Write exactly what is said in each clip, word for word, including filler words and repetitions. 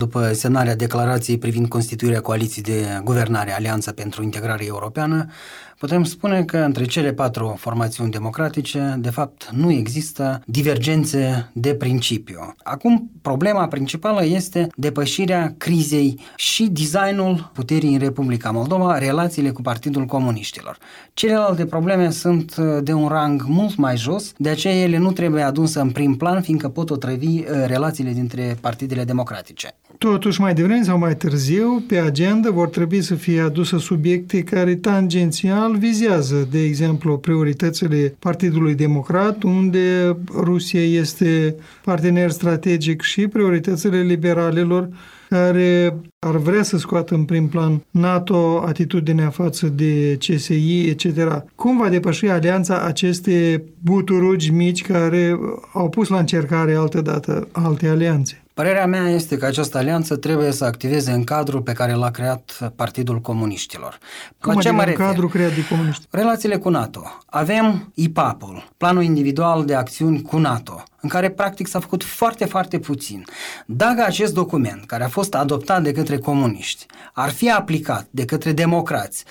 după semnarea declarației privind constituirea coaliției de guvernare Alianța pentru Integrare Europeană, putem spune că între cele patru formațiuni democratice, de fapt, nu există divergențe de principiu. Acum, problema principală este depășirea crizei și designul puterii în Republica Moldova, relațiile cu Partidul Comuniștilor. Celelalte probleme sunt de un rang mult mai jos, de aceea ele nu trebuie aduse în prim plan, fiindcă pot otrăvi relațiile dintre partidele democratice. Totuși, mai devreme sau mai târziu, pe agenda vor trebui să fie aduse subiecte care tangențial vizează, de exemplu, prioritățile Partidului Democrat, unde Rusia este partener strategic, și prioritățile liberalilor, care ar vrea să scoată în prim plan NATO, atitudinea față de C S I, et cetera. Cum va depăși alianța aceste buturugi mici care au pus la încercare altădată alte alianțe? Părerea mea este că această alianță trebuie să activeze în cadrul pe care l-a creat Partidul Comuniștilor. Cum adică în cadrul creat de comuniști? Relațiile cu NATO. Avem I P A P-ul, Planul Individual de Acțiuni cu NATO, în care practic s-a făcut foarte, foarte puțin. Dacă acest document, care a fost adoptat de către comuniști, ar fi aplicat de către democrați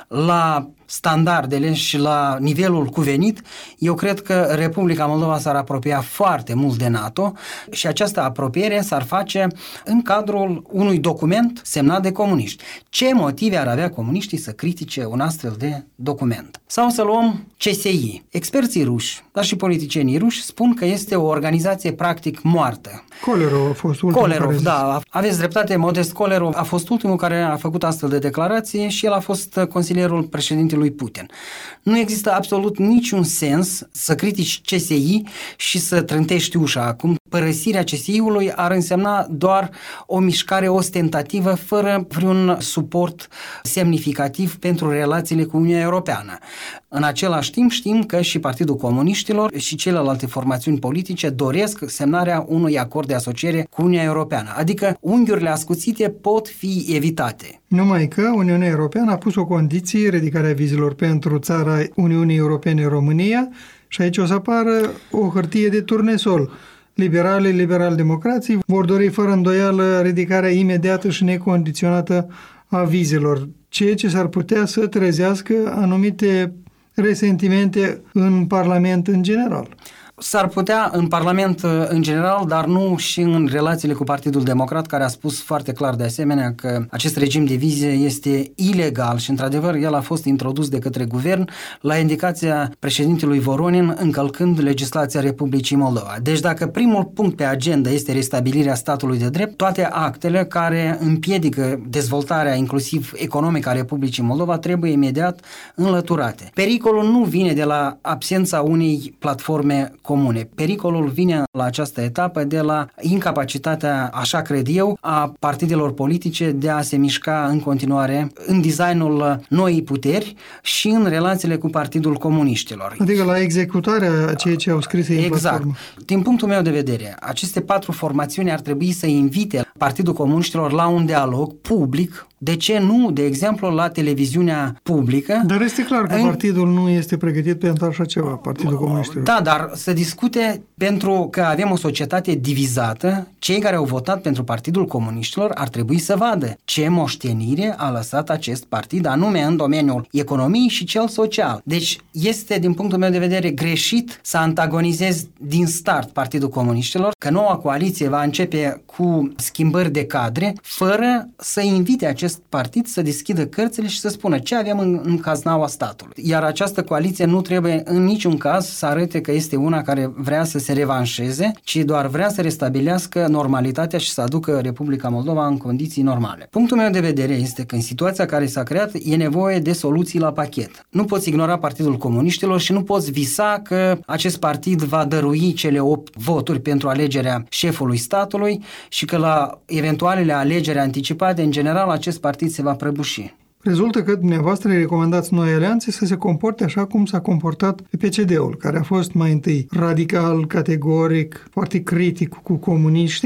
la standardele și la nivelul cuvenit, eu cred că Republica Moldova s-ar apropia foarte mult de NATO și această apropiere s-ar face în cadrul unui document semnat de comuniști. Ce motive ar avea comuniștii să critique un astfel de document? Sau să luăm C S I. Experții ruși, dar și politicienii ruși spun că este o organizație practic moartă. Kolerov a fost ultimul. Kolerov, da, aveți dreptate, Modest Kolerov a fost ultimul care a făcut astfel de declarație și el a fost consilierul președintelui Putin. Nu există absolut niciun sens să critici C S I și să trântești ușa. Acum, părăsirea C S I-ului ar însemna doar o mișcare ostentativă fără vreun suport semnificativ pentru relațiile cu Uniunea Europeană. În același timp știm că și Partidul Comuniștilor și celelalte formațiuni politice doresc semnarea unui acord de asociere cu Uniunea Europeană, adică unghiurile ascuțite pot fi evitate. Numai că Uniunea Europeană a pus o condiție, ridicarea vizelor pentru țara Uniunii Europene, România, și aici o să apară o hârtie de turnesol. Liberalii, liberal-democrații vor dori fără îndoială ridicarea imediată și necondiționată a vizelor, ceea ce s-ar putea să trezească anumite resentimente în Parlament în general. S-ar putea în Parlament în general, dar nu și în relațiile cu Partidul Democrat, care a spus foarte clar de asemenea că acest regim de vize este ilegal și într-adevăr el a fost introdus de către guvern la indicația președintelui Voronin, încălcând legislația Republicii Moldova. Deci dacă primul punct pe agenda este restabilirea statului de drept, toate actele care împiedică dezvoltarea inclusiv economică a Republicii Moldova trebuie imediat înlăturate. Pericolul nu vine de la absența unei platforme comune. Pericolul vine la această etapă de la incapacitatea, așa cred eu, a partidelor politice de a se mișca în continuare în designul noii puteri și în relațiile cu Partidul Comuniștilor. Adică la executarea a ceea ce au scris ei în exact. platformă. Din punctul meu de vedere, aceste patru formațiuni ar trebui să invite Partidul Comuniștilor la un dialog public. De ce nu, de exemplu, la televiziunea publică? Dar este clar că în... partidul nu este pregătit pentru așa ceva, Partidul Comuniștilor. Da, dar să discute, pentru că avem o societate divizată, cei care au votat pentru Partidul Comuniștilor ar trebui să vadă ce moștenire a lăsat acest partid, anume în domeniul economiei și cel social. Deci este, din punctul meu de vedere, greșit să antagonizezi din start Partidul Comuniștilor, că noua coaliție va începe cu schimbări de cadre, fără să invite acest partid să deschidă cărțile și să spună ce avem în, în caznaua statului. Iar această coaliție nu trebuie în niciun caz să arate că este una care vrea să se revanșeze, ci doar vrea să restabilească normalitatea și să aducă Republica Moldova în condiții normale. Punctul meu de vedere este că în situația care s-a creat e nevoie de soluții la pachet. Nu poți ignora Partidul Comuniștilor și nu poți visa că acest partid va dărui cele opt voturi pentru alegerea șefului statului și că la eventualele alegeri anticipate, în general, acest partid se va prăbuși. Rezultă că dumneavoastră recomandați noi alianțe să se comporte așa cum s-a comportat P C D-ul, care a fost mai întâi radical, categoric, foarte critic cu comuniștii,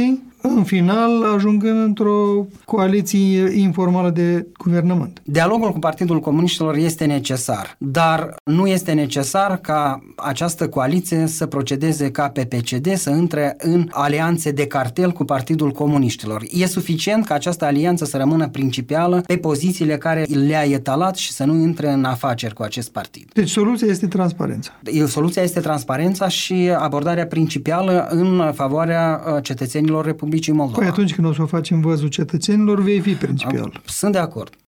în final ajungând într-o coaliție informală de guvernământ. Dialogul cu Partidul Comuniștilor este necesar, dar nu este necesar ca această coaliție să procedeze ca P P C D, să intre în alianțe de cartel cu Partidul Comuniștilor. E suficient ca această alianță să rămână principială pe pozițiile care le-a etalat și să nu intre în afaceri cu acest partid. Deci soluția este transparența. Soluția este transparența și abordarea principială în favoarea cetățenilor Republicii Moldova. Păi atunci când o să o facem văzul cetățenilor, vei fi principial. Sunt de acord.